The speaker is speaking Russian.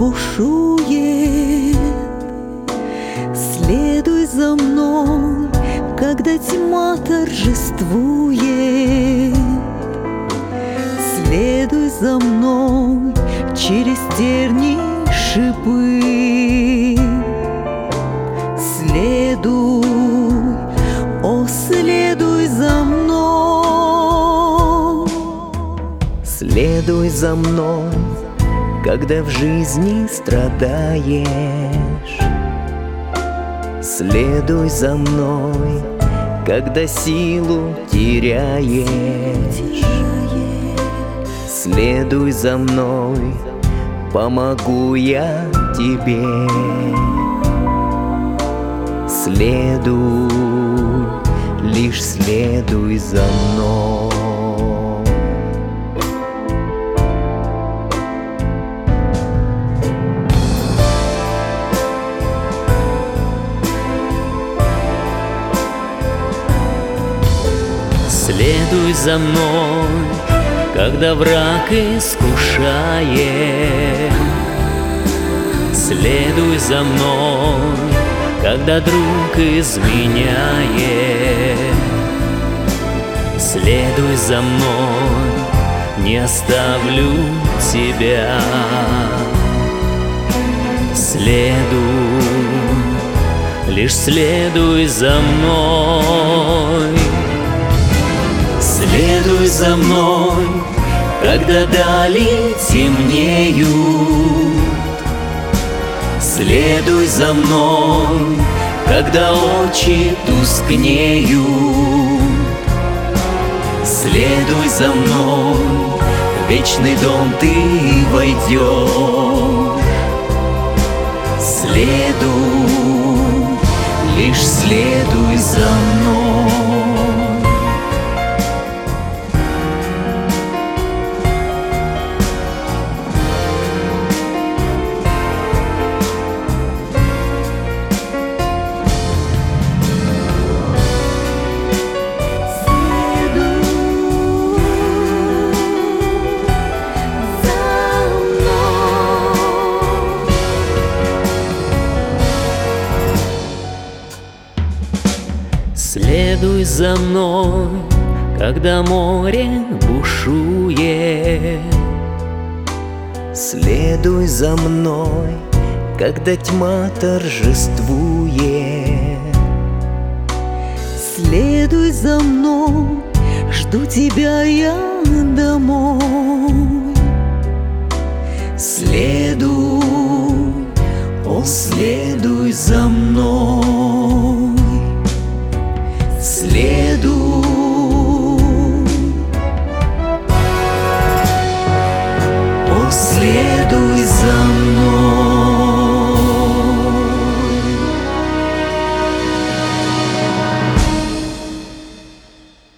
бушует. Следуй за мной, когда тьма торжествует. Следуй за мной через тернии шипы. Следуй, о, следуй за мной. Следуй за мной, когда в жизни страдаешь. Следуй за мной, когда силу теряешь. Следуй за мной, помогу я тебе. Следуй, лишь следуй за мной. Следуй за мной, когда враг искушает. Следуй за мной, когда друг изменяет. Следуй за мной, не оставлю тебя. Следуй, лишь следуй за мной. Следуй за мной, когда дали темнеют. Следуй за мной, когда очи тускнеют. Следуй за мной, в вечный дом ты войдешь. Следуй, лишь следуй за мной. Следуй за мной, когда море бушует. Следуй за мной, когда тьма торжествует. Следуй за мной, жду тебя я домой. Следуй, о, следуй за мной.